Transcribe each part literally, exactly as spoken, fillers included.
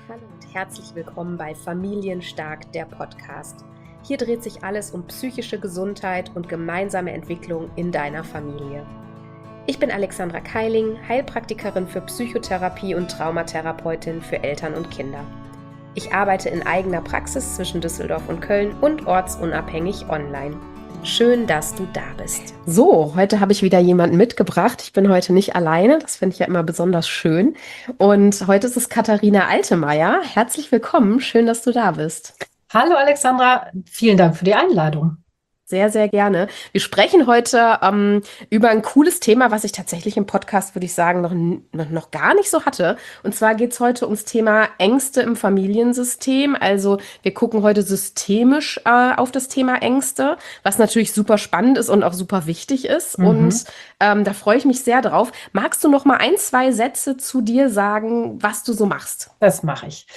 Hallo und herzlich willkommen bei Familienstark, der Podcast. Hier dreht sich alles um psychische Gesundheit und gemeinsame Entwicklung in deiner Familie. Ich bin Alexandra Keiling, Heilpraktikerin für Psychotherapie und Traumatherapeutin für Eltern und Kinder. Ich arbeite in eigener Praxis zwischen Düsseldorf und Köln und ortsunabhängig online. Schön, dass du da bist. So, heute habe ich wieder jemanden mitgebracht. Ich bin heute nicht alleine, das finde ich ja immer besonders schön. Und heute ist es Katharina Altemeyer. Herzlich willkommen, schön, dass du da bist. Hallo Alexandra, vielen Dank für die Einladung. Sehr, sehr gerne. Wir sprechen heute ähm, über ein cooles Thema, was ich tatsächlich im Podcast, würde ich sagen, noch, noch, noch gar nicht so hatte. Und zwar geht es heute ums Thema Ängste im Familiensystem. Also wir gucken heute systemisch äh, auf das Thema Ängste, was natürlich super spannend ist und auch super wichtig ist. Mhm. Und ähm, da freue ich mich sehr drauf. Magst du noch mal ein, zwei Sätze zu dir sagen, was du so machst? Das mache ich.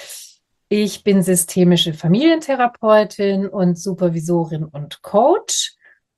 Ich bin systemische Familientherapeutin und Supervisorin und Coach.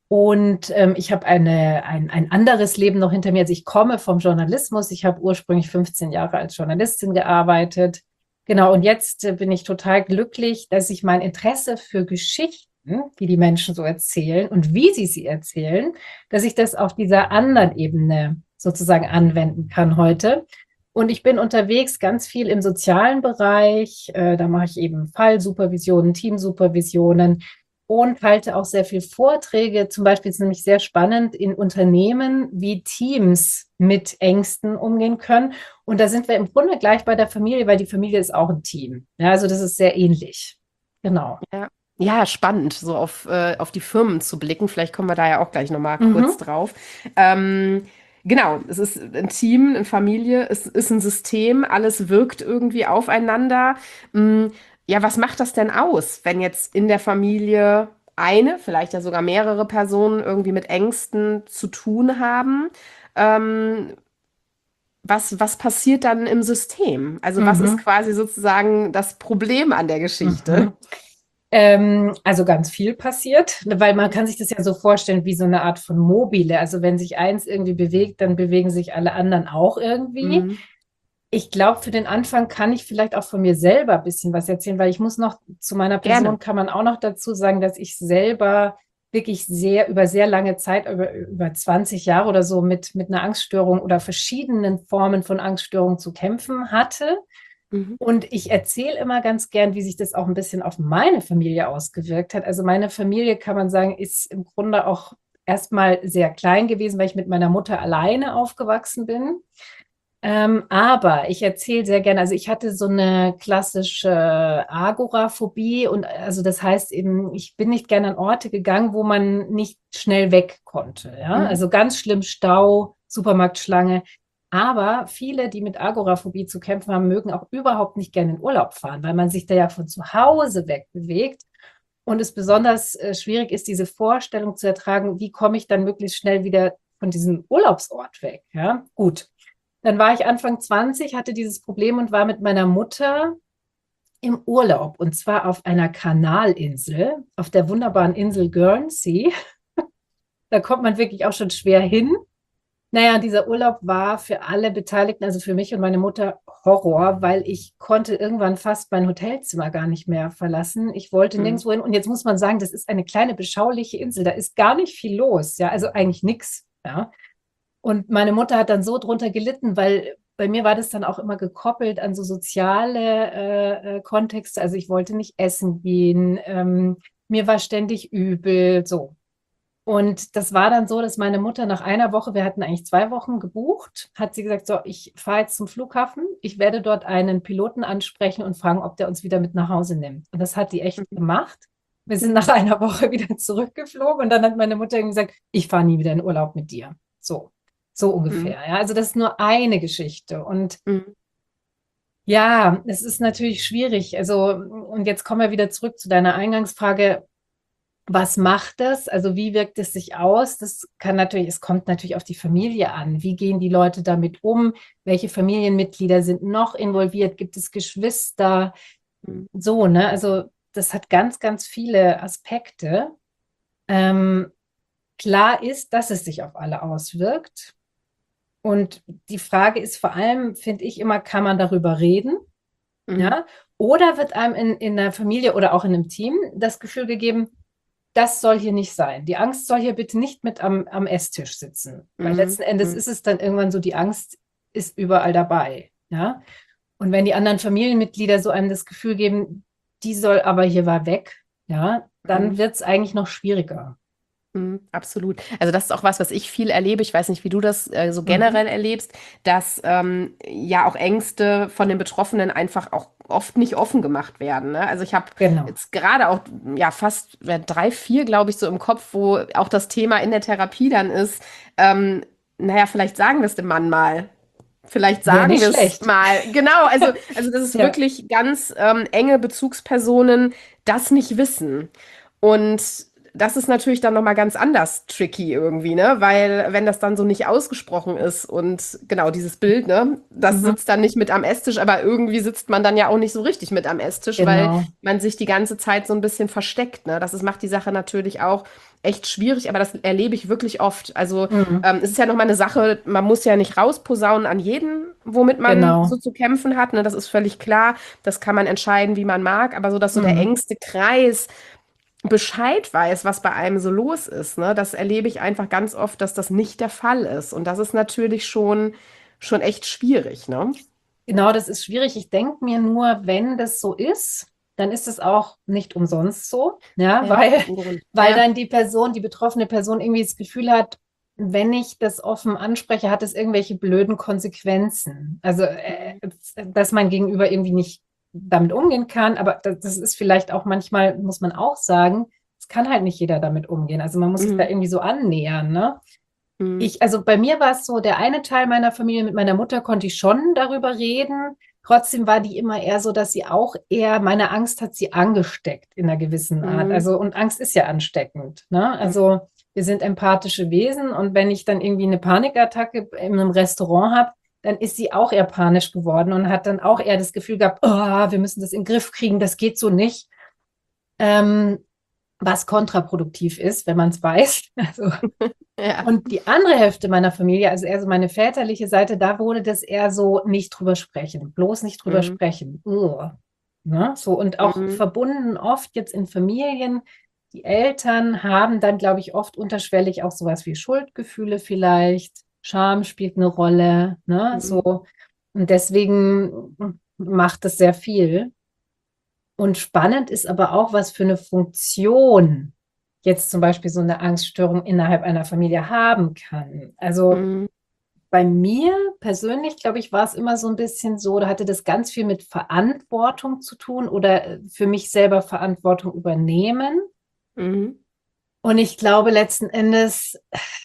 Und ähm, ich habe eine, ein, ein anderes Leben noch hinter mir. Also ich komme vom Journalismus. Ich habe ursprünglich fünfzehn Jahre als Journalistin gearbeitet. Genau, und jetzt äh, bin ich total glücklich, dass ich mein Interesse für Geschichten, die die Menschen so erzählen und wie sie sie erzählen, dass ich das auf dieser anderen Ebene sozusagen anwenden kann heute. Und ich bin unterwegs ganz viel im sozialen Bereich. Äh, da mache ich eben Fallsupervisionen, Teamsupervisionen und halte auch sehr viel Vorträge. Zum Beispiel ist es nämlich sehr spannend in Unternehmen, wie Teams mit Ängsten umgehen können. Und da sind wir im Grunde gleich bei der Familie, weil die Familie ist auch ein Team. Ja, also das ist sehr ähnlich. Genau. Ja. Ja, spannend, so auf, äh, auf die Firmen zu blicken. Vielleicht kommen wir da ja auch gleich nochmal kurz Mhm. drauf. Ähm, genau, es ist ein Team, eine Familie, es ist ein System, alles wirkt irgendwie aufeinander. Mm, ja, was macht das denn aus, wenn jetzt in der Familie eine, vielleicht ja sogar mehrere Personen irgendwie mit Ängsten zu tun haben? Ähm, was, was passiert dann im System? Also was ist Mhm. quasi sozusagen das Problem an der Geschichte? Mhm. Ähm, also ganz viel passiert, weil man kann sich das ja so vorstellen wie so eine Art von Mobile. Also wenn sich eins irgendwie bewegt, dann bewegen sich alle anderen auch irgendwie. Mhm. Ich glaube, für den Anfang kann ich vielleicht auch von mir selber ein bisschen was erzählen, weil ich muss noch zu meiner Gerne. Person kann man auch noch dazu sagen, dass ich selber wirklich sehr über sehr lange Zeit, über, über zwanzig Jahre oder so mit, mit einer Angststörung oder verschiedenen Formen von Angststörungen zu kämpfen hatte. Mhm. Und ich erzähle immer ganz gern, wie sich das auch ein bisschen auf meine Familie ausgewirkt hat. Also meine Familie, kann man sagen, ist im Grunde auch erstmal sehr klein gewesen, weil ich mit meiner Mutter alleine aufgewachsen bin. Ähm, aber ich erzähle sehr gerne, also ich hatte so eine klassische Agoraphobie und also das heißt eben, ich bin nicht gerne an Orte gegangen, wo man nicht schnell weg konnte. Ja? Mhm. Also ganz schlimm Stau, Supermarktschlange. Aber viele, die mit Agoraphobie zu kämpfen haben, mögen auch überhaupt nicht gerne in Urlaub fahren, weil man sich da ja von zu Hause weg bewegt und es besonders äh, schwierig ist, diese Vorstellung zu ertragen, wie komme ich dann möglichst schnell wieder von diesem Urlaubsort weg. Ja, gut. Dann war ich Anfang zwanzig, hatte dieses Problem und war mit meiner Mutter im Urlaub und zwar auf einer Kanalinsel, auf der wunderbaren Insel Guernsey. Da kommt man wirklich auch schon schwer hin. Naja, dieser Urlaub war für alle Beteiligten, also für mich und meine Mutter, Horror, weil ich konnte irgendwann fast mein Hotelzimmer gar nicht mehr verlassen. Ich wollte Mhm. nirgendwo hin. Und jetzt muss man sagen, das ist eine kleine, beschauliche Insel. Da ist gar nicht viel los. Ja, also eigentlich nichts. Ja. Und meine Mutter hat dann so drunter gelitten, weil bei mir war das dann auch immer gekoppelt an so soziale äh, äh, Kontexte. Also ich wollte nicht essen gehen, ähm, mir war ständig übel, so. Und das war dann so, dass meine Mutter nach einer Woche, wir hatten eigentlich zwei Wochen gebucht, hat sie gesagt, so, ich fahre jetzt zum Flughafen, ich werde dort einen Piloten ansprechen und fragen, ob der uns wieder mit nach Hause nimmt. Und das hat die echt Mhm. gemacht. Wir sind nach einer Woche wieder zurückgeflogen und dann hat meine Mutter gesagt, ich fahre nie wieder in Urlaub mit dir. So, so Mhm. ungefähr. Ja, also das ist nur eine Geschichte. Und Mhm. ja, es ist natürlich schwierig. Also, und jetzt kommen wir wieder zurück zu deiner Eingangsfrage. Was macht das? Also wie wirkt es sich aus? Das kann natürlich, es kommt natürlich auf die Familie an. Wie gehen die Leute damit um? Welche Familienmitglieder sind noch involviert? Gibt es Geschwister? Mhm. So, ne? Also das hat ganz, ganz viele Aspekte. Ähm, klar ist, dass es sich auf alle auswirkt. Und die Frage ist vor allem, finde ich immer, kann man darüber reden? Mhm. Ja? Oder wird einem in, in der Familie oder auch in einem Team das Gefühl gegeben, das soll hier nicht sein. Die Angst soll hier bitte nicht mit am, am Esstisch sitzen. Weil Mhm. letzten Endes Mhm. ist es dann irgendwann so, die Angst ist überall dabei. Ja? Und wenn die anderen Familienmitglieder so einem das Gefühl geben, die soll aber hier mal weg, ja, dann Mhm. wird es eigentlich noch schwieriger. Mhm, absolut. Also das ist auch was, was ich viel erlebe. Ich weiß nicht, wie du das äh, so Mhm. generell erlebst, dass ähm, ja auch Ängste von den Betroffenen einfach auch oft nicht offen gemacht werden. Ne? Also ich habe Genau. jetzt gerade auch ja fast äh, drei, vier, glaube ich, so im Kopf, wo auch das Thema in der Therapie dann ist. Ähm, naja, vielleicht sagen wir es dem Mann mal. Vielleicht Wäre sagen nicht wir es schlecht. mal. Genau, also, also das ist Ja, wirklich ganz ähm, enge Bezugspersonen das nicht wissen. Und das ist natürlich dann nochmal ganz anders tricky irgendwie, ne? Weil wenn das dann so nicht ausgesprochen ist und genau dieses Bild, ne? Das mhm. sitzt dann nicht mit am Esstisch, aber irgendwie sitzt man dann ja auch nicht so richtig mit am Esstisch, weil Genau. man sich die ganze Zeit so ein bisschen versteckt, ne? Das ist, macht die Sache natürlich auch echt schwierig, aber das erlebe ich wirklich oft. Also Mhm. ähm, es ist ja nochmal eine Sache, man muss ja nicht rausposaunen an jeden, womit man so Genau. zu kämpfen hat, ne? Das ist völlig klar. Das kann man entscheiden, wie man mag, aber so, dass so der Mhm. engste Kreis Bescheid weiß, was bei einem so los ist, ne? Das erlebe ich einfach ganz oft, dass das nicht der Fall ist. Und das ist natürlich schon, schon echt schwierig, ne? Genau, das ist schwierig. Ich denke mir nur, wenn das so ist, dann ist es auch nicht umsonst so, ja, Ja, weil, hat einen Grund. weil Ja. dann die Person, die betroffene Person irgendwie das Gefühl hat, wenn ich das offen anspreche, hat es irgendwelche blöden Konsequenzen. Also, äh, dass mein Gegenüber irgendwie nicht damit umgehen kann, aber das, das ist vielleicht auch manchmal, muss man auch sagen, es kann halt nicht jeder damit umgehen. Also man muss sich da Mhm. irgendwie so annähern, ne? Mhm. Ich, also bei mir war es so, der eine Teil meiner Familie mit meiner Mutter konnte ich schon darüber reden. Trotzdem war die immer eher so, dass sie auch eher, meine Angst hat sie angesteckt in einer gewissen Art. Mhm. Also, und Angst ist ja ansteckend, ne? Also, wir sind empathische Wesen und wenn ich dann irgendwie eine Panikattacke in einem Restaurant habe, dann ist sie auch eher panisch geworden und hat dann auch eher das Gefühl gehabt, oh, wir müssen das in den Griff kriegen, das geht so nicht. Ähm, was kontraproduktiv ist, wenn man es weiß. Also, Ja. und die andere Hälfte meiner Familie, also eher so meine väterliche Seite, da wurde das eher so nicht drüber sprechen, bloß nicht drüber Mhm. sprechen. Ugh. Ne? So, und auch Mhm. verbunden oft jetzt in Familien, die Eltern haben dann, glaube ich, oft unterschwellig auch sowas wie Schuldgefühle vielleicht, Scham spielt eine Rolle, ne? Mhm. So, und deswegen macht es sehr viel. Und spannend ist aber auch, was für eine Funktion jetzt zum Beispiel so eine Angststörung innerhalb einer Familie haben kann. Also Mhm. bei mir persönlich, glaube ich, war es immer so ein bisschen so, da hatte das ganz viel mit Verantwortung zu tun oder äh, für mich selber Verantwortung übernehmen. Mhm. Und ich glaube, letzten Endes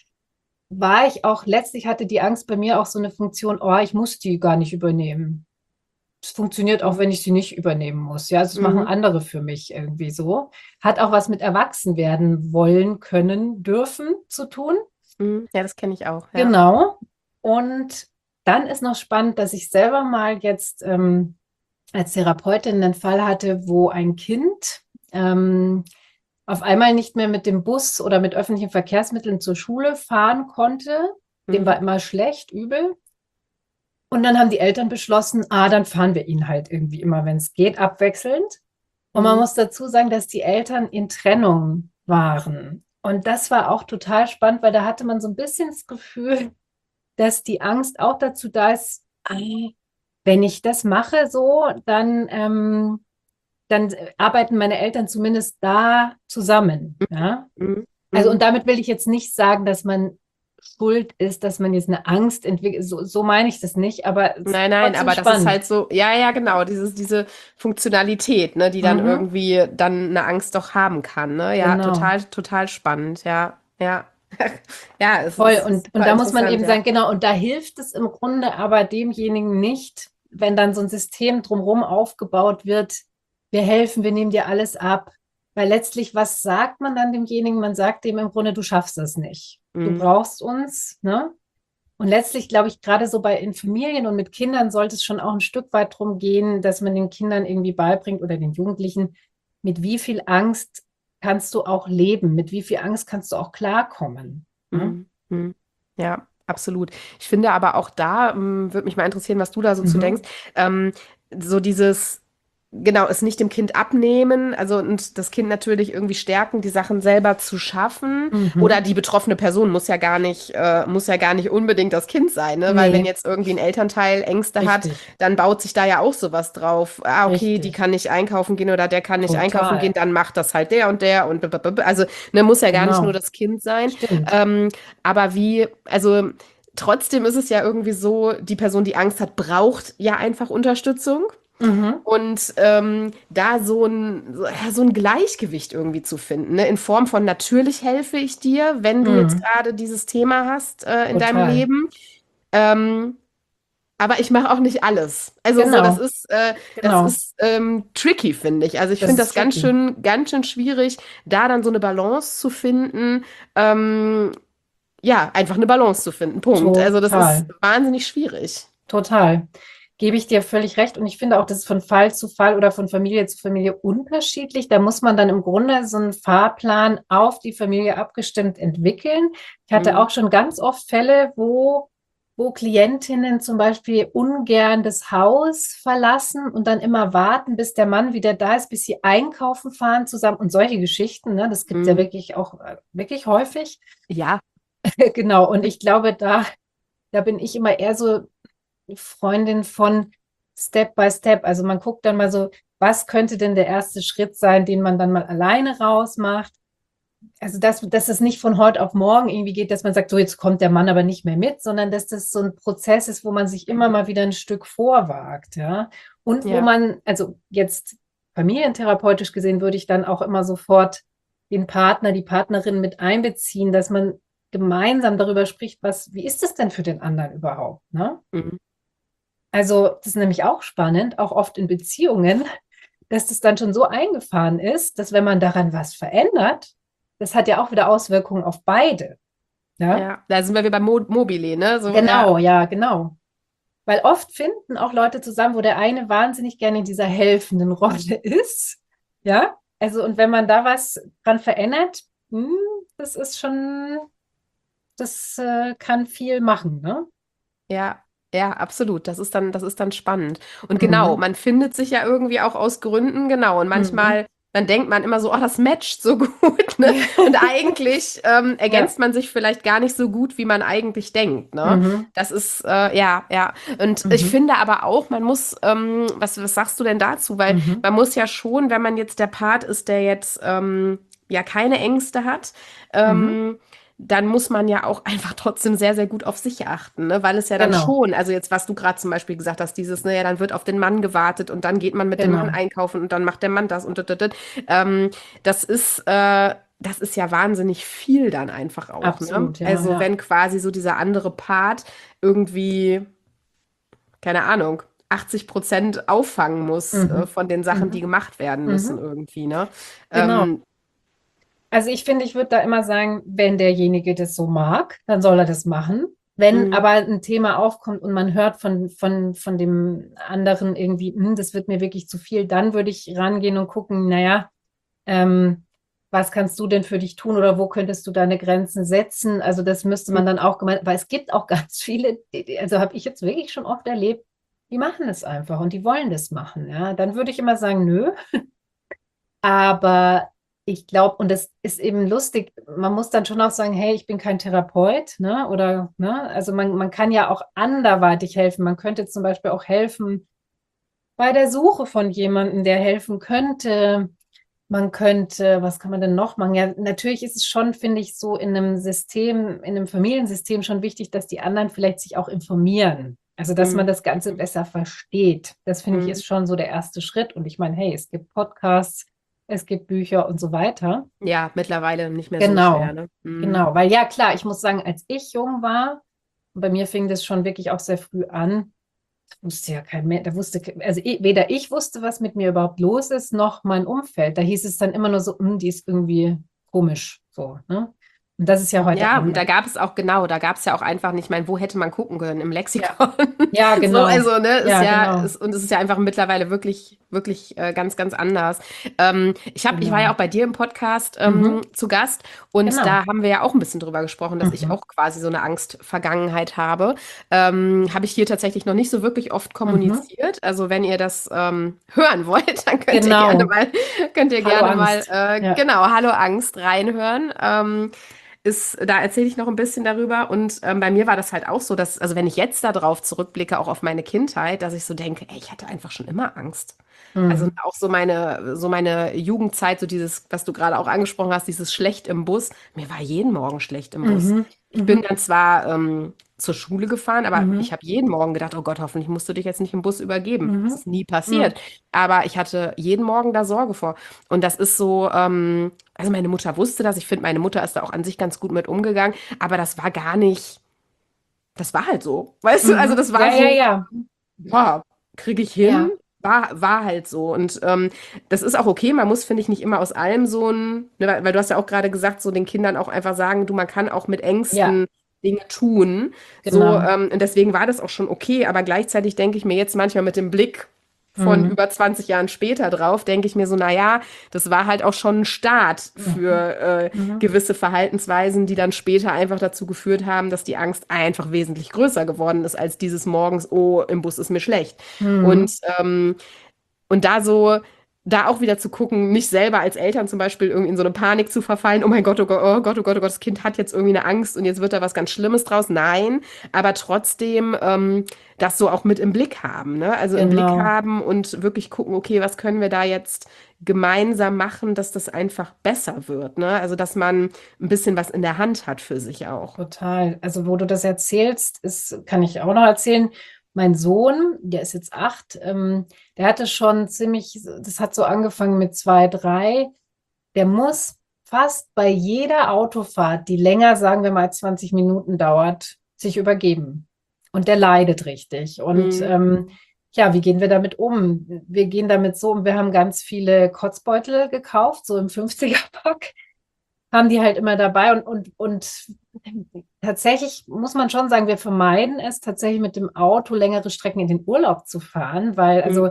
war ich auch, letztlich hatte die Angst bei mir auch so eine Funktion, oh, ich muss die gar nicht übernehmen. Es funktioniert auch, Mhm. wenn ich sie nicht übernehmen muss. Ja, also das machen Mhm. andere für mich irgendwie so. Hat auch was mit erwachsen werden wollen, können, dürfen zu tun. Mhm. Ja, das kenne ich auch, ja. Genau. Und dann ist noch spannend, dass ich selber mal jetzt ähm, als Therapeutin einen Fall hatte, wo ein Kind ähm, auf einmal nicht mehr mit dem Bus oder mit öffentlichen Verkehrsmitteln zur Schule fahren konnte. Dem war Mhm. immer schlecht, übel. Und dann haben die Eltern beschlossen, ah, dann fahren wir ihn halt irgendwie immer, wenn es geht, abwechselnd. Und man Mhm. muss dazu sagen, dass die Eltern in Trennung waren. Und das war auch total spannend, weil da hatte man so ein bisschen das Gefühl, dass die Angst auch dazu da ist, ah, wenn ich das mache so, dann, ähm, dann arbeiten meine Eltern zumindest da zusammen. Ja? Mhm. Also, und Mhm. damit will ich jetzt nicht sagen, dass man schuld ist, dass man jetzt eine Angst entwickelt. So, so meine ich das nicht, aber es ist Nein, nein, trotzdem aber das ist spannend. halt so, ja, ja, genau, dieses, diese Funktionalität, ne, die dann Mhm, irgendwie dann eine Angst doch haben kann, ne? Ja, genau. total, total spannend, ja, ja. Ja, es Voll. ist Und, und super da muss man interessant, eben ja. sagen, genau, und da hilft es im Grunde aber demjenigen nicht, wenn dann so ein System drumherum aufgebaut wird, wir helfen, wir nehmen dir alles ab. Weil letztlich, was sagt man dann demjenigen? Man sagt dem im Grunde, du schaffst es nicht. Du Mhm. brauchst uns, ne? Und letztlich glaube ich, gerade so bei in Familien und mit Kindern sollte es schon auch ein Stück weit darum gehen, dass man den Kindern irgendwie beibringt oder den Jugendlichen, mit wie viel Angst kannst du auch leben, mit wie viel Angst kannst du auch klarkommen. Ne? Mhm. Mhm. Ja, absolut. Ich finde aber auch da, ähm, würde mich mal interessieren, was du da so zu Mhm. denkst. Ähm, so dieses, genau, es nicht dem Kind abnehmen, also und das Kind natürlich irgendwie stärken, die Sachen selber zu schaffen. Oder Mhm. die betroffene Person muss ja gar nicht, äh, muss ja gar nicht unbedingt das Kind sein, ne? Weil wenn Nee, jetzt irgendwie ein Elternteil Ängste hat, richtig, dann baut sich da ja auch sowas drauf. Ah, okay, die richtig. kann nicht einkaufen gehen oder der kann nicht einkaufen gehen, Total. dann macht das halt der und der und b- b- b- also ne, muss ja gar nicht nur Genau. das Kind sein. Stimmt. Ähm, aber wie, also trotzdem ist es ja irgendwie so, die Person, die Angst hat, braucht ja einfach Unterstützung. Mhm. Und ähm, da so ein, so, ja, so ein Gleichgewicht irgendwie zu finden, ne? In Form von natürlich helfe ich dir, wenn du jetzt Mhm. gerade dieses Thema hast äh, in deinem Total. Leben. Ähm, aber ich mache auch nicht alles. Also so, das Genau. ist, äh, das Genau. ist ähm, tricky, finde ich. Also ich Das finde ist das ganz tricky. schön, ganz schön schwierig, da dann so eine Balance zu finden. Ähm, ja, einfach eine Balance zu finden. Punkt. Also das ist Total. wahnsinnig schwierig. Total. Gebe ich dir völlig recht. Und ich finde auch, das ist von Fall zu Fall oder von Familie zu Familie unterschiedlich. Da muss man dann im Grunde so einen Fahrplan auf die Familie abgestimmt entwickeln. Ich hatte Mhm. auch schon ganz oft Fälle, wo, wo Klientinnen zum Beispiel ungern das Haus verlassen und dann immer warten, bis der Mann wieder da ist, bis sie einkaufen fahren zusammen und solche Geschichten. Ne? Das gibt es ja Mhm. wirklich auch äh, wirklich häufig. Ja. Genau. Und ich glaube, da, da bin ich immer eher so Freundin von Step by Step. Also man guckt dann mal so, was könnte denn der erste Schritt sein, den man dann mal alleine rausmacht. Also dass, dass es nicht von heute auf morgen irgendwie geht, dass man sagt, so jetzt kommt der Mann aber nicht mehr mit, sondern dass das so ein Prozess ist, wo man sich immer mal wieder ein Stück vorwagt, ja. Und wo Ja. man, also jetzt familientherapeutisch gesehen, würde ich dann auch immer sofort den Partner, die Partnerin mit einbeziehen, dass man gemeinsam darüber spricht, was, wie ist es denn für den anderen überhaupt, ne? Mhm. Also, das ist nämlich auch spannend, auch oft in Beziehungen, dass das dann schon so eingefahren ist, dass wenn man daran was verändert, das hat ja auch wieder Auswirkungen auf beide. Ja, Ja, da sind wir wieder bei Mo Mobile, ne? So, ja. genau, ja, genau. Weil oft finden auch Leute zusammen, wo der eine wahnsinnig gerne in dieser helfenden Rolle ist. Ja, also, und wenn man da was dran verändert, hm, das ist schon, das äh, kann viel machen, ne? Ja, ja, absolut. Das ist dann, das ist dann spannend. Und genau, Mhm. man findet sich ja irgendwie auch aus Gründen, genau. Und Mhm. manchmal, dann denkt man immer so, oh, das matcht so gut, ne? Und eigentlich ähm, Ja. ergänzt man sich vielleicht gar nicht so gut, wie man eigentlich denkt, ne? Mhm. Das ist, äh, ja, ja. Und ich Mhm. finde aber auch, man muss, ähm, was, was sagst du denn dazu? Weil Mhm. man muss ja schon, wenn man jetzt der Part ist, der jetzt ähm, ja keine Ängste hat, Mhm. ähm, dann muss man ja auch einfach trotzdem sehr, sehr gut auf sich achten, ne? Weil es ja dann Genau. schon, also jetzt, was du gerade zum Beispiel gesagt hast, dieses, naja, dann wird auf den Mann gewartet und dann geht man mit dem Mann Genau, einkaufen und dann macht der Mann das und das, das, das. Ähm, das ist, äh, das ist ja wahnsinnig viel dann einfach auch, ne? absolut, ja, Also ja. wenn quasi so dieser andere Part irgendwie, keine Ahnung, achtzig Prozent auffangen muss äh, Mhm. von den Sachen, die Mhm. gemacht werden müssen Mhm. irgendwie, ne? Genau. Ähm, Also ich finde, ich würde da immer sagen, wenn derjenige das so mag, dann soll er das machen. Wenn mh, aber ein Thema aufkommt und man hört von, von, von dem anderen irgendwie, hm, das wird mir wirklich zu viel, dann würde ich rangehen und gucken, naja, ähm, was kannst du denn für dich tun oder wo könntest du deine Grenzen setzen? Also das müsste mh, man dann auch gemeint, weil es gibt auch ganz viele, die- die- also habe ich jetzt wirklich schon oft erlebt, die machen es einfach und die wollen das machen. Ja, dann würde ich immer sagen, nö. Aber ich glaube, und das ist eben lustig, man muss dann schon auch sagen, hey, ich bin kein Therapeut, ne? Oder, ne? Also man, man kann ja auch anderweitig helfen. Man könnte zum Beispiel auch helfen bei der Suche von jemandem, der helfen könnte. Man könnte, was kann man denn noch machen? Ja, natürlich ist es schon, finde ich, so in einem System, in einem Familiensystem schon wichtig, dass die anderen vielleicht sich auch informieren. Also, dass man mh, das Ganze besser versteht. Das finde ich mh. ist schon so der erste Schritt. Und ich meine, hey, es gibt Podcasts, es gibt Bücher und so weiter. Ja, mittlerweile nicht mehr so schwer, Genau, ne? Mhm. genau. Weil ja, klar, ich muss sagen, als ich jung war, bei mir fing das schon wirklich auch sehr früh an, wusste ja kein mehr, da wusste, also ich, weder ich wusste, was mit mir überhaupt los ist, noch mein Umfeld. Da hieß es dann immer nur so, hm, die ist irgendwie komisch, so, ne? Und das ist ja heute Ja, und da anders. gab es auch, genau, da gab es ja auch einfach nicht, ich meine, wo hätte man gucken können? Im Ja, Lexikon. ja, So, genau. also, ne, ist Ja, ja, genau. ist, und es ist ja einfach mittlerweile wirklich wirklich äh, ganz, ganz anders. Ähm, ich hab, ich war ja Genau. auch bei dir im Podcast Mhm. ähm, zu Gast und Genau. da haben wir ja auch ein bisschen drüber gesprochen, dass ich Mhm. auch quasi so eine Angstvergangenheit habe. Ähm, habe ich hier tatsächlich noch nicht so wirklich oft Mhm. kommuniziert. Also wenn ihr das ähm, hören wollt, dann könnt ihr gerne Genau. mal, könnt ihr Hallo gerne mal, Angst. äh, Ja. genau, Hallo Angst reinhören. Ähm, ist, da erzähle ich noch ein bisschen darüber. Und ähm, bei mir war das halt auch so, dass, also wenn ich jetzt darauf zurückblicke, auch auf meine Kindheit, dass ich so denke, ey, ich hatte einfach schon immer Angst. Also Mhm. auch so meine, so meine Jugendzeit, so dieses, was du gerade auch angesprochen hast, dieses schlecht im Bus. Mir war jeden Morgen schlecht im Bus. Mhm. Ich bin Mhm. dann zwar ähm, zur Schule gefahren, aber ich Mhm. habe jeden Morgen gedacht, oh Gott, hoffentlich musst du dich jetzt nicht im Bus übergeben. Das Mhm. ist nie Mhm. passiert. Aber ich hatte jeden Morgen da Sorge vor. Und das ist so, ähm, also meine Mutter wusste das. Ich finde, meine Mutter ist da auch an sich ganz gut mit umgegangen. Aber das war gar nicht, das war halt so. Weißt du, also Mhm. das war Ja, ja, so, ja. ja, kriege ich hin. Ja. War, war halt so. Und ähm, das ist auch okay. Man muss, finde ich, nicht immer aus allem so ein, ne, weil, weil du hast ja auch gerade gesagt, so den Kindern auch einfach sagen, du, man kann auch mit Ja, Ängsten Dinge tun. So, genau. ähm, und deswegen war das auch schon okay. Aber gleichzeitig denke ich mir jetzt manchmal mit dem Blick von Mhm. über zwanzig Jahren später drauf, denke ich mir so, naja, das war halt auch schon ein Start Mhm. für äh, Mhm. gewisse Verhaltensweisen, die dann später einfach dazu geführt haben, dass die Angst einfach wesentlich größer geworden ist als dieses morgens, oh, im Bus ist mir schlecht. Mhm. Und ähm, und da so, da auch wieder zu gucken, nicht selber als Eltern zum Beispiel irgendwie in so eine Panik zu verfallen, oh mein Gott, oh Gott, oh Gott, oh Gott, oh Gott, das Kind hat jetzt irgendwie eine Angst und jetzt wird da was ganz Schlimmes draus. Nein, aber trotzdem ähm, das so auch mit im Blick haben, ne? Also im Blick Genau. haben und wirklich gucken, okay, was können wir da jetzt gemeinsam machen, dass das einfach besser wird, ne? Also dass man ein bisschen was in der Hand hat für sich auch. Total. Also, wo du das erzählst, ist, kann ich auch noch erzählen. Mein Sohn, der ist jetzt acht, ähm, der hatte schon ziemlich, das hat so angefangen mit zwei, drei. Der muss fast bei jeder Autofahrt, die länger, sagen wir mal, zwanzig Minuten dauert, sich übergeben. Und der leidet richtig. Und Mhm. ähm, ja, wie gehen wir damit um? Wir gehen damit so um, wir haben ganz viele Kotzbeutel gekauft, so im fünfziger-Pack, haben die halt immer dabei und, und, und tatsächlich muss man schon sagen, wir vermeiden es tatsächlich mit dem Auto längere Strecken in den Urlaub zu fahren, weil Mhm. also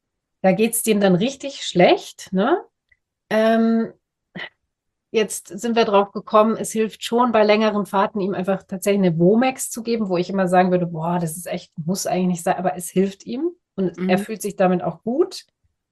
da geht es dem dann richtig schlecht, ne? Ähm, Jetzt sind wir drauf gekommen, es hilft schon bei längeren Fahrten, ihm einfach tatsächlich eine Womex zu geben, wo ich immer sagen würde, boah, das ist echt, muss eigentlich nicht sein, aber es hilft ihm und er Mhm. fühlt sich damit auch gut.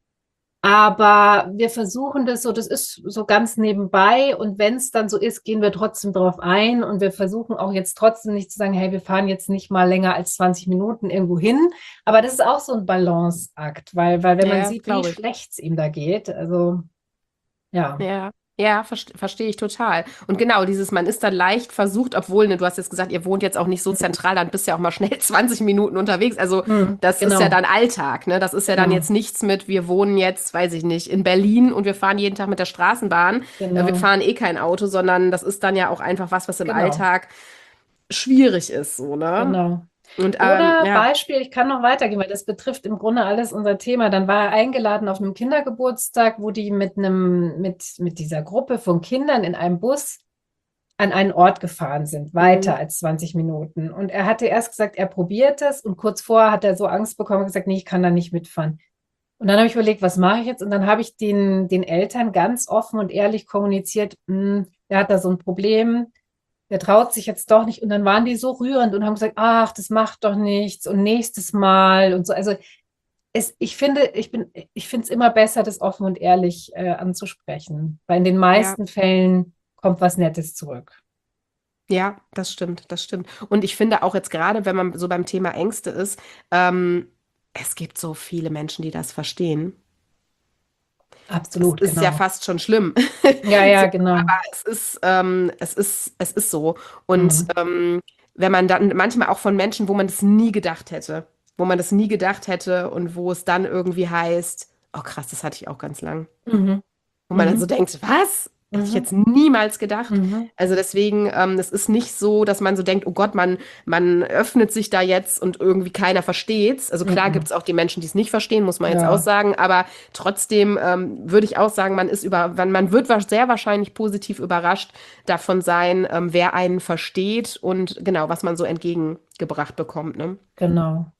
Aber wir versuchen das so, das ist so ganz nebenbei. Und wenn es dann so ist, gehen wir trotzdem drauf ein. Und wir versuchen auch jetzt trotzdem nicht zu sagen, hey, wir fahren jetzt nicht mal länger als zwanzig Minuten irgendwo hin. Aber das ist auch so ein Balanceakt, weil, weil wenn man Ja, sieht, wie glaube ich. schlecht es ihm da geht, also ja, Ja, ja, verste- verstehe ich total. Und genau, dieses, man ist dann leicht versucht, obwohl, ne, du hast jetzt gesagt, ihr wohnt jetzt auch nicht so zentral, dann bist du ja auch mal schnell zwanzig Minuten unterwegs. Also hm, das ist ja genau, dann Alltag, ne? Das ist ja dann genau, jetzt nichts mit, wir wohnen jetzt, weiß ich nicht, in Berlin und wir fahren jeden Tag mit der Straßenbahn. Äh, wir genau, fahren eh kein Auto, sondern das ist dann ja auch einfach was, was im genau, Alltag schwierig ist, so, ne? genau. Und ähm, Oder ja. Beispiel, ich kann noch weitergehen, weil das betrifft im Grunde alles unser Thema. Dann war er eingeladen auf einem Kindergeburtstag, wo die mit einem, mit, mit dieser Gruppe von Kindern in einem Bus an einen Ort gefahren sind, weiter Mhm. als zwanzig Minuten. Und er hatte erst gesagt, er probiert es und kurz vorher hat er so Angst bekommen und gesagt, nee, ich kann da nicht mitfahren. Und dann habe ich überlegt, was mache ich jetzt? Und dann habe ich den, den Eltern ganz offen und ehrlich kommuniziert, "Hm, er hat da so ein Problem, der traut sich jetzt doch nicht." Und dann waren die so rührend und haben gesagt, ach, das macht doch nichts und nächstes Mal und so. Also es, ich finde, ich bin, ich finde es immer besser, das offen und ehrlich äh, anzusprechen, weil in den Ja. meisten Fällen kommt was Nettes zurück. Ja, das stimmt, das stimmt. Und ich finde auch jetzt gerade, wenn man so beim Thema Ängste ist, ähm, es gibt so viele Menschen, die das verstehen. Das Absolut, ist ja genau. fast schon schlimm. Ja, So, ja, genau. aber es ist, ähm, es ist, es ist so. Und Mhm. ähm, wenn man dann manchmal auch von Menschen, wo man das nie gedacht hätte, wo man das nie gedacht hätte und wo es dann irgendwie heißt, oh krass, das hatte ich auch ganz lang. Mhm. Wo man dann so Mhm. denkt, was? Hätte ich Mhm. jetzt niemals gedacht. Mhm. Also deswegen, ähm, es ist nicht so, dass man so denkt, oh Gott, man, man öffnet sich da jetzt und irgendwie keiner versteht's. Also klar gibt Mhm. es auch die Menschen, die es nicht verstehen, muss man jetzt auch Ja, sagen. Aber trotzdem ähm, würde ich auch sagen, man ist über, man, man wird wa- sehr wahrscheinlich positiv überrascht davon sein, ähm, wer einen versteht und genau, was man so entgegengebracht bekommt, ne? genau.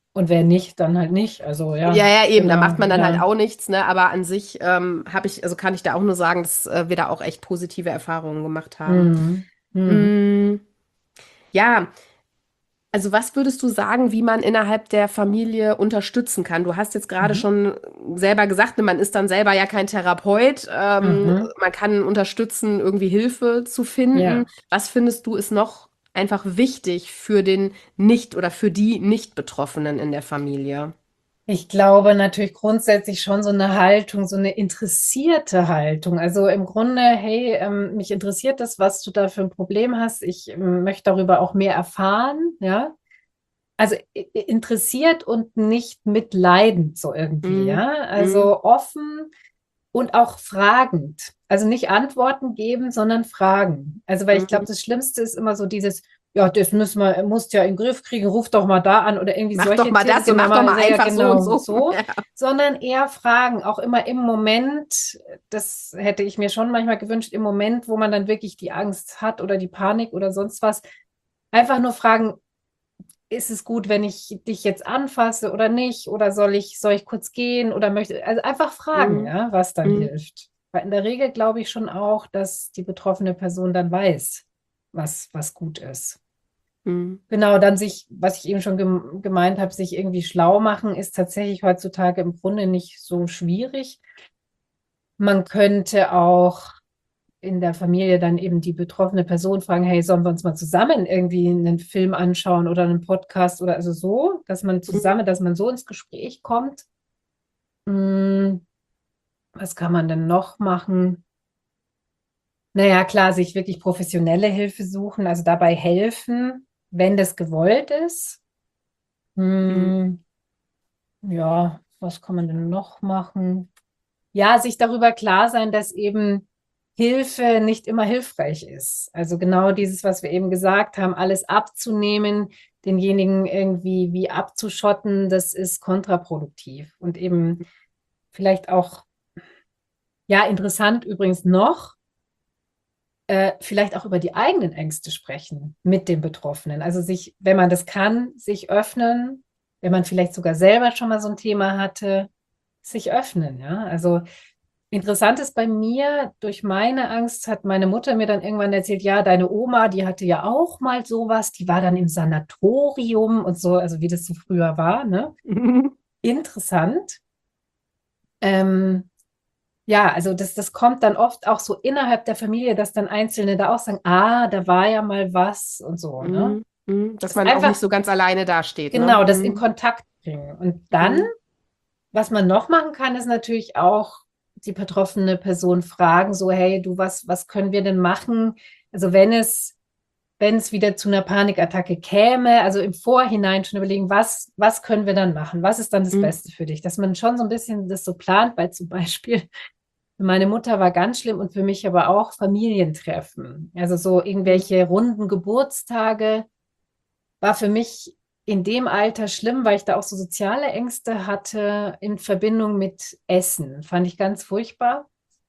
Und wer nicht, dann halt nicht. Also Ja, ja, ja, eben, da genau, macht man dann halt ja. auch nichts, ne? Aber an sich ähm, habe ich, also kann ich da auch nur sagen, dass äh, wir da auch echt positive Erfahrungen gemacht haben. Mhm. Mhm. Mm, ja, also was würdest du sagen, wie man innerhalb der Familie unterstützen kann? Du hast jetzt gerade Mhm. schon selber gesagt, ne, man ist dann selber ja kein Therapeut. Ähm, Mhm. man kann unterstützen, irgendwie Hilfe zu finden. Ja. Was findest du ist noch einfach wichtig für den Nicht- oder für die Nicht-Betroffenen in der Familie? Ich glaube natürlich grundsätzlich schon so eine Haltung, so eine interessierte Haltung. Also im Grunde, hey, ähm, mich interessiert das, was du da für ein Problem hast. Ich ähm, möchte darüber auch mehr erfahren, ja. Also i- i- interessiert und nicht mitleidend so irgendwie, Mm, ja. mm, Also offen und auch fragend. Also nicht Antworten geben, sondern fragen. Also weil ich glaube, mm. das Schlimmste ist immer so dieses, ja, das müssen wir, musst ja in den Griff kriegen, ruf doch mal da an oder irgendwie Mach doch solche mal Themen. das und Genau, mach doch mal, mal ja, einfach so und genau so. so, Ja. sondern eher fragen, auch immer im Moment, das hätte ich mir schon manchmal gewünscht, im Moment, wo man dann wirklich die Angst hat oder die Panik oder sonst was, einfach nur fragen, ist es gut, wenn ich dich jetzt anfasse oder nicht? Oder soll ich, soll ich kurz gehen oder möchte, also einfach fragen, Mm, ja, was dann mm, hilft. Weil in der Regel glaube ich schon auch, dass die betroffene Person dann weiß, was, was gut ist. mm, Genau, dann sich, was ich eben schon gem gemeint habe, sich irgendwie schlau machen, ist tatsächlich heutzutage im Grunde nicht so schwierig. Man könnte auch in der Familie dann eben die betroffene Person fragen, hey, sollen wir uns mal zusammen irgendwie einen Film anschauen oder einen Podcast oder also so, dass man mm, zusammen, dass man so ins Gespräch kommt. Hm, was kann man denn noch machen? Naja, klar, sich wirklich professionelle Hilfe suchen, also dabei helfen, wenn das gewollt ist. mm, Hm, ja, was kann man denn noch machen? Ja, sich darüber klar sein, dass eben Hilfe nicht immer hilfreich ist. Also genau dieses, was wir eben gesagt haben, alles abzunehmen, denjenigen irgendwie wie abzuschotten, das ist kontraproduktiv. Und eben vielleicht auch, ja, interessant übrigens noch, äh, vielleicht auch über die eigenen Ängste sprechen mit den Betroffenen. Also sich, wenn man das kann, sich öffnen, wenn man vielleicht sogar selber schon mal so ein Thema hatte, sich öffnen, ja. Also interessant ist bei mir, durch meine Angst hat meine Mutter mir dann irgendwann erzählt, ja, deine Oma, die hatte ja auch mal sowas, die war dann im Sanatorium und so, also wie das so früher war, ne? mm, Interessant. Ähm, ja, also das, das kommt dann oft auch so innerhalb der Familie, dass dann Einzelne da auch sagen, ah, da war ja mal was und so, ne? mm, mm. Dass Das man auch nicht einfach, so ganz alleine dasteht, ne? genau, das in Mm, Kontakt bringen. Und dann mm, was man noch machen kann, ist natürlich auch die betroffene Person fragen, so, hey, du, was, was können wir denn machen? Also wenn es, wenn es wieder zu einer Panikattacke käme, also im Vorhinein schon überlegen, was, was können wir dann machen? Was ist dann das mm, Beste für dich? Dass man schon so ein bisschen das so plant, weil zum Beispiel für meine Mutter war ganz schlimm und für mich aber auch Familientreffen. Also so mm, irgendwelche runden Geburtstage war für mich in dem Alter schlimm, weil ich da auch so soziale Ängste hatte in Verbindung mit Essen. Fand ich ganz furchtbar.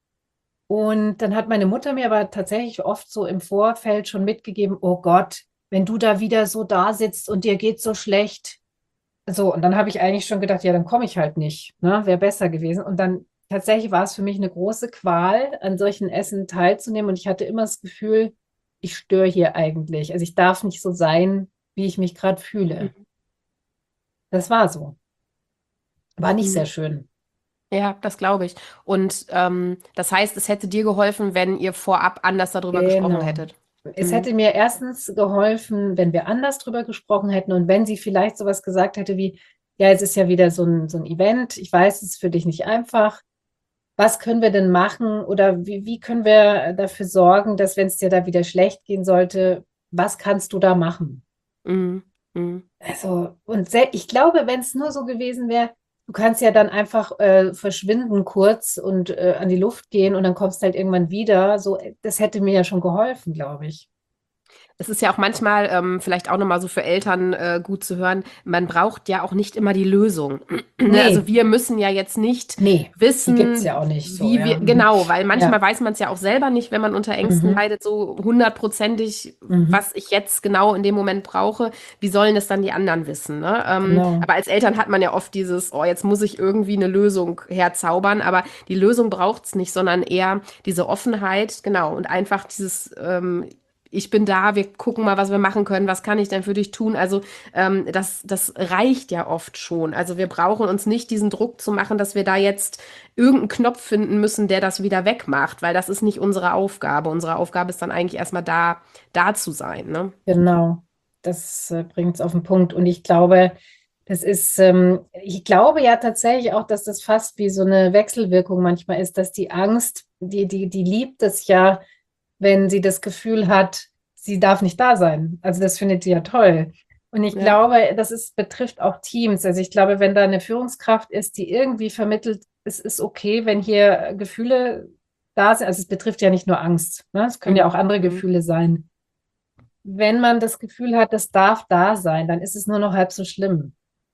Und dann hat meine Mutter mir aber tatsächlich oft so im Vorfeld schon mitgegeben, oh Gott, wenn du da wieder so da sitzt und dir geht so schlecht. So, und dann habe ich eigentlich schon gedacht, ja, dann komme ich halt nicht. Ne? Wäre besser gewesen. Und dann tatsächlich war es für mich eine große Qual, an solchen Essen teilzunehmen. Und ich hatte immer das Gefühl, ich störe hier eigentlich. Also ich darf nicht so sein, wie ich mich gerade fühle. mm, Das war so. War nicht sehr mm. schön. Ja, das glaube ich. Und ähm, das heißt, es hätte dir geholfen, wenn ihr vorab anders darüber gesprochen Genau. hättet. Es Mm, hätte mir erstens geholfen, wenn wir anders drüber gesprochen hätten und wenn sie vielleicht sowas gesagt hätte wie, ja, es ist ja wieder so ein, so ein Event, ich weiß, es ist für dich nicht einfach. Was können wir denn machen oder wie, wie können wir dafür sorgen, dass wenn es dir da wieder schlecht gehen sollte, was kannst du da machen? mm, mm, Also, und sel- ich glaube, wenn es nur so gewesen wäre, du kannst ja dann einfach äh, verschwinden kurz und äh, an die Luft gehen und dann kommst halt irgendwann wieder. So, äh, das hätte mir ja schon geholfen, glaube ich. Es ist ja auch manchmal, ähm, vielleicht auch nochmal so für Eltern äh, gut zu hören, man braucht ja auch nicht immer die Lösung. Ne? Also Nee, wir müssen ja jetzt nicht nee, die gibt's ja wissen, auch nicht so, wie ja. wir, Mhm. genau, weil manchmal Ja. weiß man es ja auch selber nicht, wenn man unter Ängsten Mhm. leidet, so hundertprozentig, Mhm. was ich jetzt genau in dem Moment brauche. Wie sollen es dann die anderen wissen? Ne? Ähm, Genau. aber als Eltern hat man ja oft dieses, oh, jetzt muss ich irgendwie eine Lösung herzaubern, aber die Lösung braucht es nicht, sondern eher diese Offenheit, genau, und einfach dieses, ähm, ich bin da, wir gucken mal, was wir machen können, was kann ich denn für dich tun? Also ähm, das, das reicht ja oft schon. Also wir brauchen uns nicht diesen Druck zu machen, dass wir da jetzt irgendeinen Knopf finden müssen, der das wieder wegmacht, weil das ist nicht unsere Aufgabe. Unsere Aufgabe ist dann eigentlich erstmal da, da zu sein, ne? Genau, das äh, bringt es auf den Punkt. Und ich glaube, das ist, ähm, ich glaube ja tatsächlich auch, dass das fast wie so eine Wechselwirkung manchmal ist, dass die Angst, die, die, die liebt es ja, wenn sie das Gefühl hat, sie darf nicht da sein. Also das findet sie ja toll. Und ich Ja. glaube, das ist, betrifft auch Teams. Also ich glaube, wenn da eine Führungskraft ist, die irgendwie vermittelt, es ist okay, wenn hier Gefühle da sind. Also es betrifft ja nicht nur Angst, ne? Es können ja auch Mhm. andere Mhm. Gefühle sein. Wenn man das Gefühl hat, das darf da sein, dann ist es nur noch halb so schlimm.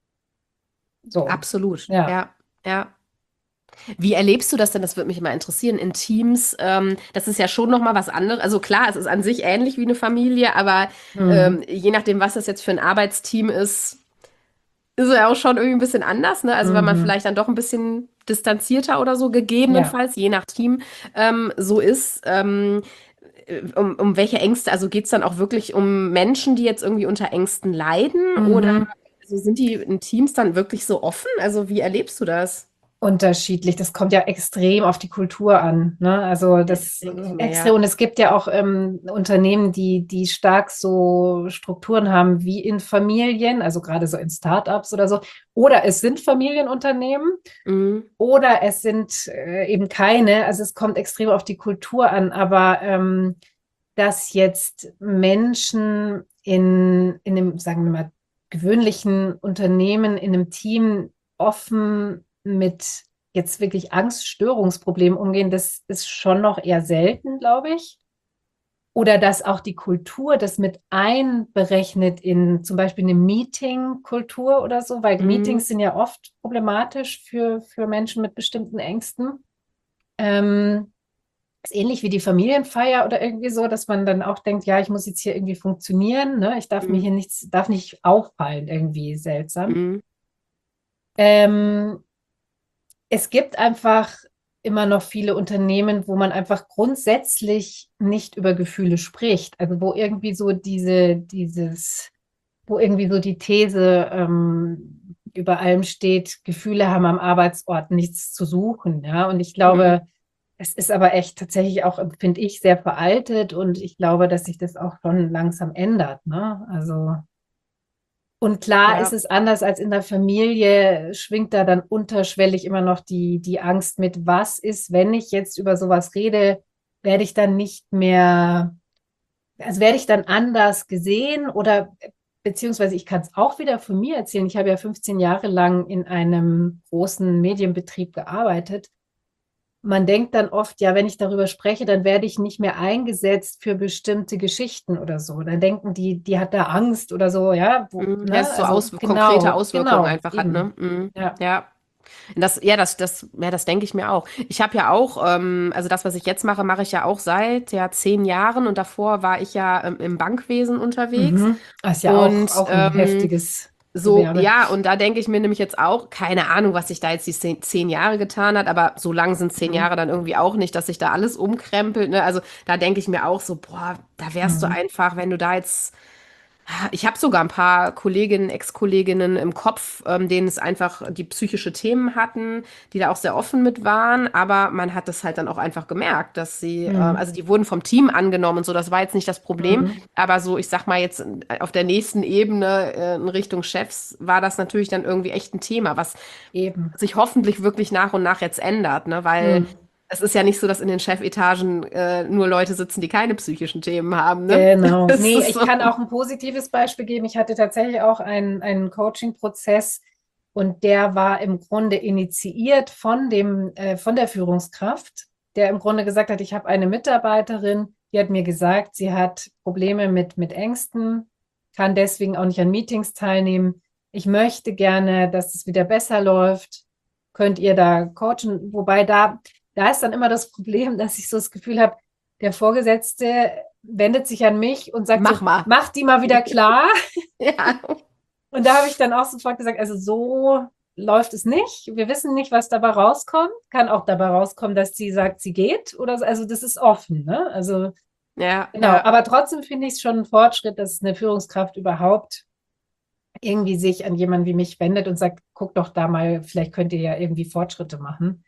So, Absolut. ja. Ja, ja. Wie erlebst du das denn? Das würde mich immer interessieren. In Teams, ähm, das ist ja schon noch mal was anderes. Also klar, es ist an sich ähnlich wie eine Familie, aber Mhm. ähm, je nachdem, was das jetzt für ein Arbeitsteam ist, ist es ja auch schon irgendwie ein bisschen anders, ne? Also wenn man Mhm. vielleicht dann doch ein bisschen distanzierter oder so Ja. gegebenenfalls, je nach Team, ähm, so ist. Ähm, äh, um, um welche Ängste? Also geht es dann auch wirklich um Menschen, die jetzt irgendwie unter Ängsten leiden? Oder Mhm. also sind die in Teams dann wirklich so offen? Also wie erlebst du das? Unterschiedlich. Das kommt ja extrem auf die Kultur an, ne? Also Ja, das denke ich mir, extrem. ja. Und es gibt ja auch ähm, Unternehmen, die, die stark so Strukturen haben wie in Familien, also gerade so in Startups oder so. Oder es sind Familienunternehmen Mhm. oder es sind äh, eben keine. Also es kommt extrem auf die Kultur an. Aber ähm, dass jetzt Menschen in, in einem, sagen wir mal, gewöhnlichen Unternehmen, in einem Team offen mit jetzt wirklich Angststörungsproblemen umgehen, das ist schon noch eher selten, glaube ich. Oder dass auch die Kultur das mit einberechnet in zum Beispiel eine Meeting-Kultur oder so, weil Mhm. Meetings sind ja oft problematisch für, für Menschen mit bestimmten Ängsten. Ähm, ist ähnlich wie die Familienfeier oder irgendwie so, dass man dann auch denkt, ja, ich muss jetzt hier irgendwie funktionieren, ne? Ich darf mir Mhm. hier nichts, darf nicht auffallen, irgendwie seltsam. Mhm. Ähm, es gibt einfach immer noch viele Unternehmen, wo man einfach grundsätzlich nicht über Gefühle spricht. Also wo irgendwie so diese, dieses, wo irgendwie so die These ähm, über allem steht, Gefühle haben am Arbeitsort nichts zu suchen, ja. Und ich Mhm. glaube, es ist aber echt tatsächlich auch, finde ich, sehr veraltet und ich glaube, dass sich das auch schon langsam ändert, ne? Also, und klar ist Ja. es anders als in der Familie, schwingt da dann unterschwellig immer noch die, die Angst mit, was ist, wenn ich jetzt über sowas rede, werde ich dann nicht mehr, also werde ich dann anders gesehen oder beziehungsweise ich kann es auch wieder von mir erzählen. Ich habe ja fünfzehn Jahre lang in einem großen Medienbetrieb gearbeitet. Man denkt dann oft, ja, wenn ich darüber spreche, dann werde ich nicht mehr eingesetzt für bestimmte Geschichten oder so. Dann denken die, die hat da Angst oder so, ja, wo, Mhm. Ja, ne? es so Also aus, konkrete genau, Auswirkungen genau, einfach hat, ne? eben. Mhm. Ja. Ja. Das, ja, das, das, ja, das denke ich mir auch. Ich habe ja auch, ähm, also das, was ich jetzt mache, mache ich ja auch seit ja zehn Jahren und davor war ich ja ähm, im Bankwesen unterwegs. Mhm. Das ist ja auch, Und auch ein ähm, heftiges so, Gewerbe. ja, und da denke ich mir nämlich jetzt auch, keine Ahnung, was sich da jetzt die zehn, zehn Jahre getan hat, aber so lang sind zehn Mhm. Jahre dann irgendwie auch nicht, dass sich da alles umkrempelt, ne? Also da denke ich mir auch so, boah, da wärst du Mhm. einfach, wenn du da jetzt ich habe sogar ein paar Kolleginnen, Ex-Kolleginnen im Kopf, ähm, denen es einfach die psychische Themen hatten, die da auch sehr offen mit waren, aber man hat das halt dann auch einfach gemerkt, dass sie, äh, Mhm. also die wurden vom Team angenommen und so, das war jetzt nicht das Problem, Mhm. aber so, ich sag mal jetzt äh, auf der nächsten Ebene äh, in Richtung Chefs war das natürlich dann irgendwie echt ein Thema, was Eben. sich hoffentlich wirklich nach und nach jetzt ändert, ne, weil Mhm. es ist ja nicht so, dass in den Chefetagen äh, nur Leute sitzen, die keine psychischen Themen haben, ne? Genau. Das Nee, ist ich so. kann auch ein positives Beispiel geben. Ich hatte tatsächlich auch einen, einen Coaching-Prozess und der war im Grunde initiiert von dem, äh, von der Führungskraft, der im Grunde gesagt hat, ich habe eine Mitarbeiterin, Die hat mir gesagt, sie hat Probleme mit, mit Ängsten, kann deswegen auch nicht an Meetings teilnehmen. Ich möchte gerne, dass es wieder besser läuft. Könnt ihr da coachen? Wobei da, da ist dann immer das Problem, dass ich so das Gefühl habe, der Vorgesetzte wendet sich an mich und sagt Mach so, mal. mach die mal wieder klar. Ja. Und da habe ich dann auch sofort gesagt, also so läuft es nicht. Wir wissen nicht, was dabei rauskommt. Kann auch dabei rauskommen, dass sie sagt, sie geht oder so. Also das ist offen, ne? Also Ja, genau. ja. Aber trotzdem finde ich es schon ein Fortschritt, dass eine Führungskraft überhaupt irgendwie sich an jemanden wie mich wendet und sagt, guck doch da mal, vielleicht könnt ihr ja irgendwie Fortschritte machen.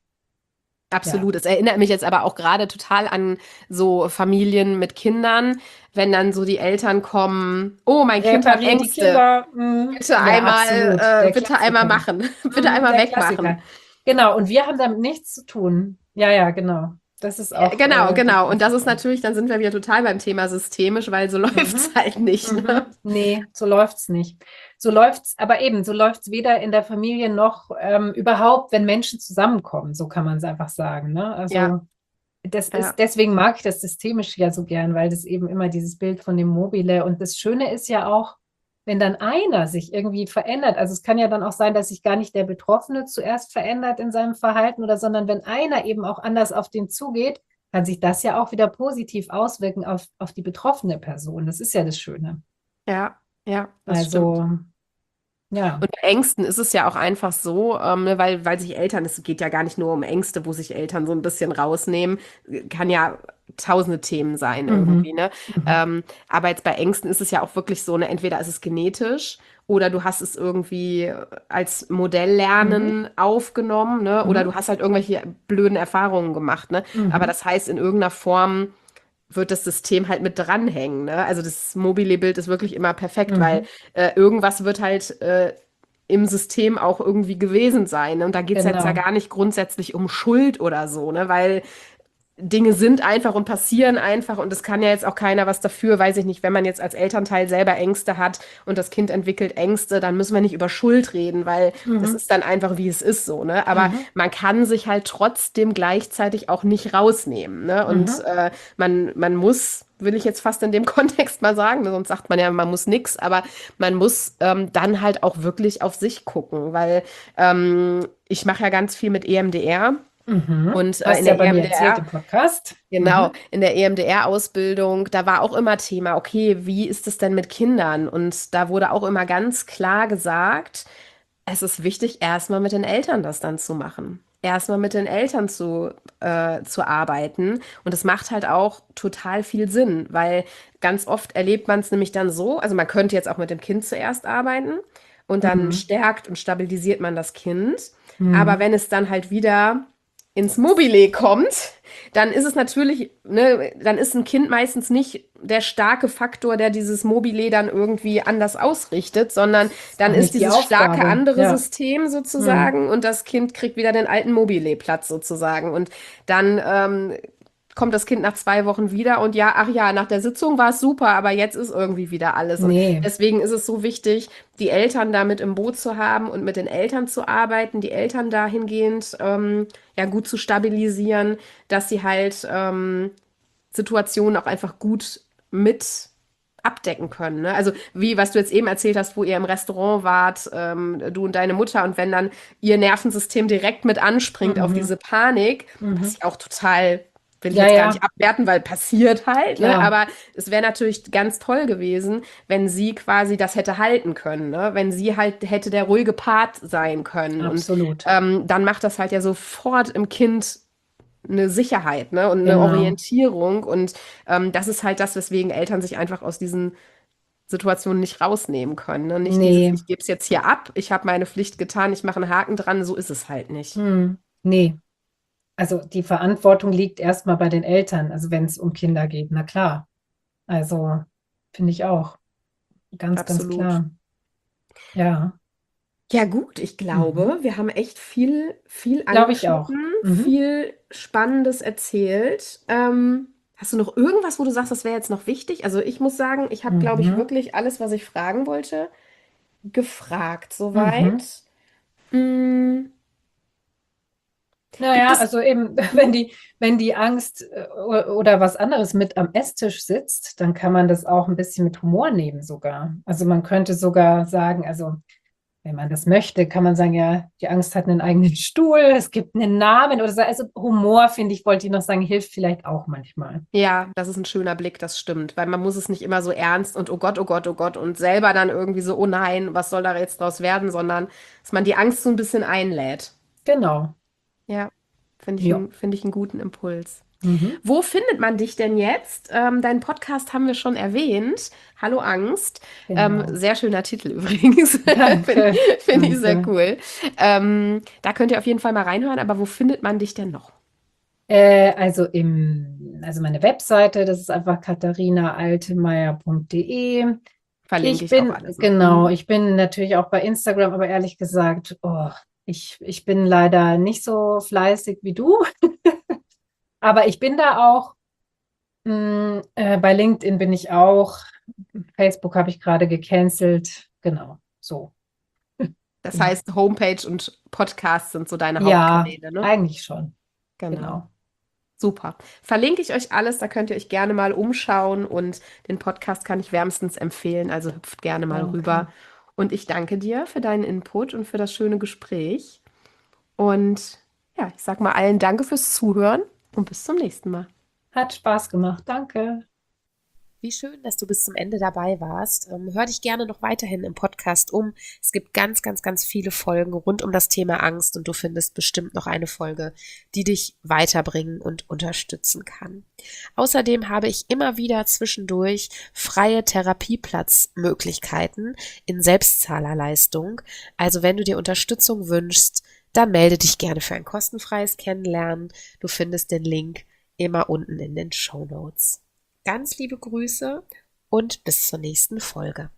Ja. Absolut. Es erinnert mich jetzt aber auch gerade total an so Familien mit Kindern, wenn dann so die Eltern kommen, oh, mein Kind hat Reparier die Ängste. Kinder. Mhm. Bitte Ja, einmal, absolut. äh, Der bitte einmal Klassiker. machen. Bitte Mhm, einmal der wegmachen. Klassiker. Genau. Und wir haben damit nichts zu tun. Ja, ja, genau. Das ist Ja, auch genau, äh, der genau. Und das ist Klassiker. natürlich, dann sind wir wieder total beim Thema systemisch, weil so läuft's Mhm. halt nicht, ne? Mhm. Nee, so läuft's nicht. So läuft's, aber eben, so läuft's weder in der Familie noch ähm, überhaupt, wenn Menschen zusammenkommen. So kann man es einfach sagen, ne? Ja, Also das ja. ist, deswegen mag ich das Systemische ja so gern, weil das eben immer dieses Bild von dem Mobile und das Schöne ist ja auch, wenn dann einer sich irgendwie verändert. Also es kann ja dann auch sein, dass sich gar nicht der Betroffene zuerst verändert in seinem Verhalten oder, sondern wenn einer eben auch anders auf den zugeht, kann sich das ja auch wieder positiv auswirken auf, auf die betroffene Person. Das ist ja das Schöne. Ja, ja, das stimmt. Also, ja. Und bei Ängsten ist es ja auch einfach so, ähm, ne, weil, weil sich Eltern, es geht ja gar nicht nur um Ängste, wo sich Eltern so ein bisschen rausnehmen, kann ja tausende Themen sein irgendwie, Mhm. ne? Mhm. Ähm, aber jetzt bei Ängsten ist es ja auch wirklich so, ne, entweder ist es genetisch oder du hast es irgendwie als Mhm. Modelllernen aufgenommen, ne? Oder du Mhm. hast halt irgendwelche blöden Erfahrungen gemacht, ne? Aber Mhm. das heißt, in irgendeiner Form wird das System halt mit dranhängen, ne? Also das Mobile-Bild ist wirklich immer perfekt, weil Mhm. äh, irgendwas wird halt äh, im System auch irgendwie gewesen sein. Ne? Und da geht es jetzt ja Genau. gar nicht grundsätzlich um Schuld oder so, ne? Weil Dinge sind einfach und passieren einfach und es kann ja jetzt auch keiner was dafür, weiß ich nicht, wenn man jetzt als Elternteil selber Ängste hat und das Kind entwickelt Ängste, dann müssen wir nicht über Schuld reden, weil das Mhm. ist dann einfach, wie es ist so, ne? Aber Mhm. man kann sich halt trotzdem gleichzeitig auch nicht rausnehmen, ne? Und Mhm. äh, man, man muss, will ich jetzt fast in dem Kontext mal sagen, ne? Sonst sagt man ja, man muss nix, aber man muss ähm, dann halt auch wirklich auf sich gucken, weil ähm, ich mache ja ganz viel mit E M D R. Mhm. Und äh, in Hast ja der bei mir erzählt E M D R im Podcast. Genau, Mhm. in der E M D R-Ausbildung, da war auch immer Thema, okay, wie ist es denn mit Kindern? Und da wurde auch immer ganz klar gesagt, es ist wichtig, erstmal mit den Eltern das dann zu machen. Erstmal mit den Eltern zu, äh, zu arbeiten. Und es macht halt auch total viel Sinn, weil ganz oft erlebt man es nämlich dann so, also man könnte jetzt auch mit dem Kind zuerst arbeiten und dann Mhm. stärkt und stabilisiert man das Kind. Aber Mhm. wenn es dann halt wieder ins Mobile kommt, dann ist es natürlich, ne, dann ist ein Kind meistens nicht der starke Faktor, der dieses Mobile dann irgendwie anders ausrichtet, sondern dann Auch ist nicht die dieses starke Aufgabe. andere Ja. System Mhm. sozusagen und das Kind kriegt wieder den alten Mobile-Platz sozusagen. Und dann ähm, kommt das Kind nach zwei Wochen wieder und ja, ach ja, nach der Sitzung war es super, aber jetzt ist irgendwie wieder alles. Und Nee. deswegen ist es so wichtig, die Eltern da mit im Boot zu haben und mit den Eltern zu arbeiten, die Eltern dahingehend ähm, ja gut zu stabilisieren, dass sie halt ähm, Situationen auch einfach gut mit abdecken können. Ne? Also wie, was du jetzt eben erzählt hast, wo ihr im Restaurant wart, ähm, du und deine Mutter, und wenn dann ihr Nervensystem direkt mit anspringt auf Mhm. diese Panik, was Mhm. ich auch total, will ich Ja, jetzt gar nicht ja, abwerten, weil passiert halt, ne? klar. Aber es wäre natürlich ganz toll gewesen, wenn sie quasi das hätte halten können, ne? Wenn sie halt hätte der ruhige Part sein können. Und Absolut. ähm, dann macht das halt ja sofort im Kind eine Sicherheit, ne, und eine Genau. Orientierung. Und ähm, das ist halt das, weswegen Eltern sich einfach aus diesen Situationen nicht rausnehmen können. Ne? Nicht dieses, Nee. ich gebe es jetzt hier ab, ich habe meine Pflicht getan, ich mache einen Haken dran, so ist es halt nicht. Hm. Nee. Also die Verantwortung liegt erstmal bei den Eltern, also wenn es um Kinder geht. Na klar. Also finde ich auch. Ganz, ganz Absolut. klar. Ja. Ja, gut, ich Mhm. glaube, wir haben echt viel, viel Glaube ich auch. angeschnitten, Mhm. viel Spannendes erzählt. Ähm, hast du noch irgendwas, wo du sagst, das wäre jetzt noch wichtig? Also ich muss sagen, ich habe, glaube ich, Mhm. wirklich alles, was ich fragen wollte, gefragt Mhm. soweit. Mm, Gibt Naja, es, also eben, wenn die, wenn die Angst äh, o- oder was anderes mit am Esstisch sitzt, dann kann man das auch ein bisschen mit Humor nehmen sogar. Also man könnte sogar sagen, also wenn man das möchte, kann man sagen, ja, die Angst hat einen eigenen Stuhl, es gibt einen Namen oder so. Also Humor, finde ich, wollte ich noch sagen, hilft vielleicht auch manchmal. ja, das ist ein schöner Blick, das stimmt, weil man muss es nicht immer so ernst und oh Gott, oh Gott, oh Gott und selber dann irgendwie so, oh nein, was soll da jetzt draus werden, sondern dass man die Angst so ein bisschen einlädt. Genau. Ja, finde ich, Ja. ein- finde ich einen guten Impuls. Mhm. Wo findet man dich denn jetzt? Ähm, deinen Podcast haben wir schon erwähnt. Hallo Angst. Ähm, Genau. sehr schöner Titel übrigens. Finde Danke. find ich sehr Danke. cool. Ähm, da könnt ihr auf jeden Fall mal reinhören, aber wo findet man dich denn noch? Äh, also im, also meine Webseite, das ist einfach katharina altemeyer punkt de. Verlinke Ich ich auch bin, alles noch. genau, Mhm. ich bin natürlich auch bei Instagram, aber ehrlich gesagt, oh, ich, ich bin leider nicht so fleißig wie du. Aber ich bin da auch, mh, äh, bei LinkedIn bin ich auch, Facebook habe ich gerade gecancelt. Genau, so, Das genau. heißt, Homepage und Podcast sind so deine Ja, Hauptkanäle, ne? eigentlich schon, Genau. genau. Super. Verlinke ich euch alles, da könnt ihr euch gerne mal umschauen und den Podcast kann ich wärmstens empfehlen, also hüpft gerne mal Danke. rüber. Und ich danke dir für deinen Input und für das schöne Gespräch. Und ja, ich sag mal allen Danke fürs Zuhören und bis zum nächsten Mal. Hat Spaß gemacht, danke. Wie schön, dass du bis zum Ende dabei warst. Ähm, hör dich gerne noch weiterhin im Podcast um. Es gibt ganz, ganz, ganz viele Folgen rund um das Thema Angst und du findest bestimmt noch eine Folge, die dich weiterbringen und unterstützen kann. Außerdem habe ich immer wieder zwischendurch freie Therapieplatzmöglichkeiten in Selbstzahlerleistung. Also wenn du dir Unterstützung wünschst, dann melde dich gerne für ein kostenfreies Kennenlernen. Du findest den Link immer unten in den Shownotes. Ganz liebe Grüße und bis zur nächsten Folge.